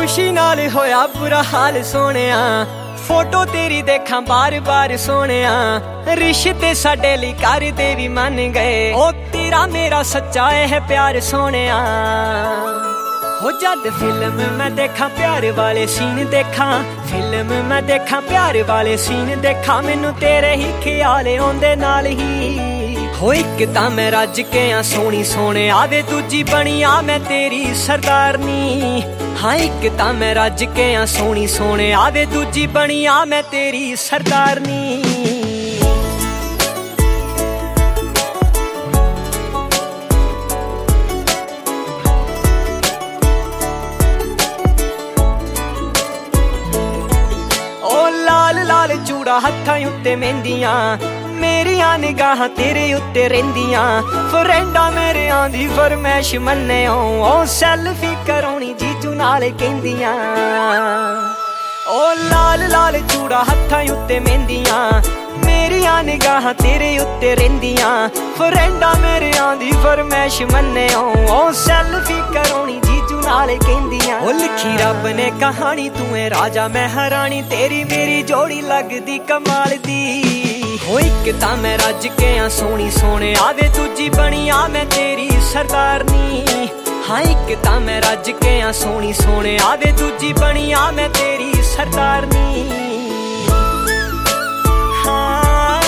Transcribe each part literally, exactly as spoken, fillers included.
खुशी नाल होया बुरा हाल सोनिया, फोटो तेरी देखा बार बार सोनिया। रिश्ते साडे लई कर दे भी मन गए, ओ तेरा मेरा सच्चा है प्यार सोनिया। हो जद फिल्म मैं देखा प्यार वाले सीन देखा, फिल्म मैं देखा प्यार वाले सीन देखा, मैनू तेरे ही ख्याल आउंदे नाल ही। हो इक तां मैं रज के आ सोहनी सोहणे आवे, दूजी बनी आ मैं तेरी सरदारनी। हाँ इक तां मैं रज के आ सोहनी सोहणे आवे, दूजी बनी आ मैं तेरी सरदारनी। लाल चूड़ा हत्थां उत्ते मेहंदियां, मेरियां निगाहां तेरे उत्ते रहिंदियां। फ्रेंडा मेरे आंदी फरमैश मन्ने ओ सैल्फी कराउणी जीजू नाल कहंदियां। ओ लाल लाल चूड़ा हत्थां उत्ते मेहंदियां, मेरियां निगाहां तेरे उत्ते रहिंदियां। फ्रेंडा मेरे आंदी फरमैश मन्ने ओ सैल्फी कराउणी जीजू नाल कहंदियां। ओ लिखी रब ने कहानी तू है राजा मैं हरानी, तेरी मेरी जोड़ी लगदी कमाल दी। हो इक तां मैं रज के आ सोहनी सोहणे आवे, दूजी बनी आ मैं तेरी सरदारनी। हाँ इक तां मैं रज के आ सोहनी सोहणे आवे, दूजी बनी आ मैं तेरी सरदारनी। हाँ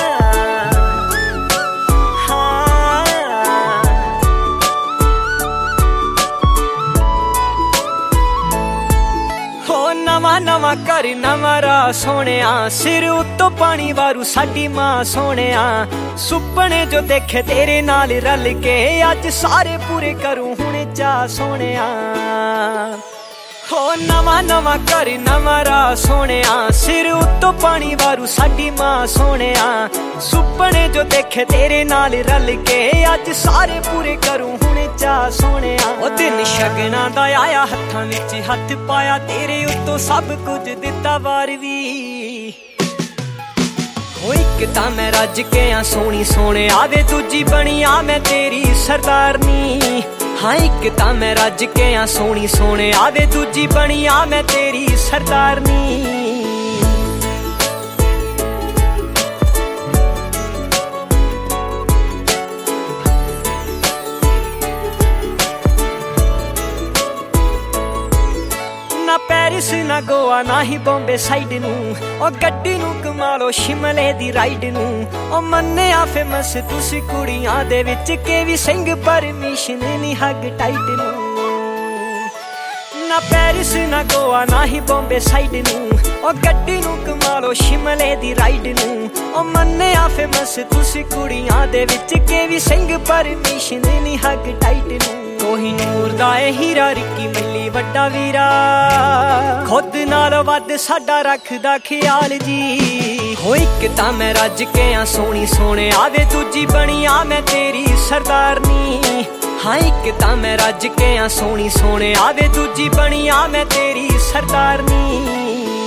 नवा नवा घर नवा राह सोहणिया, सिर उत्तों पानी वारू साडी मां सोहणिया। सुपने जो देखे तेरे नाल रल के, अज सारे पूरे करूं हुणे चाह सोहणिया। हो नवा नवा घर नवा राह सोहणिया, सिर उत्तों पानी वारू साडी मां सोहणिया। सुपने जो देखे तेरे नाल रल के, अज सारे पूरे करूं हुणे चाह सोहणिया। ओ दिन शगना दा आया हत्थां विच हत्थ पाया, तेरे उत्तों सब कुछ दिता वार वी। हो इक तां मैं रज के आ सोहनी सोहणे आवे, दूजी बनी आ मैं तेरी सरदारनी। हाँ इक तां मैं रज के आ सोहनी सोहणे आवे, दूजी बनी आ मैं तेरी सरदारनी। ना पैरिस ना गोवा ना ही बॉम्बे साइड नू, ओ गड्डी नू कमा लो शिमले दी राइड नू। ओ मन्निया फेमस तुसी कुड़ियां दे विच के वी सिंह परमिशन नी हग टाइट नू। ना पैरिस ना गोवा ना ही बॉम्बे साइड नू, ओ गड्डी नू कमा लो शिमले दी राइड नू। ओ मन्निया फेमस तुसी कुड़ियां दे विच के वी सिंह परमिशन नी हग टाइट नू। कोहिनूर दा ए हीरा रिक्की मिली वड्डा वीरा, खुद नाल वध साडा रखदा ख्याल जी। हो इक तां मैं रज के आ सोहनी सोहणे आवे, दूजी बनी आ मैं तेरी सरदारनी। हाँ इक तां मैं रज के आ सोहनी सोहणे आवे, दूजी बनी आ मैं तेरी सरदारनी।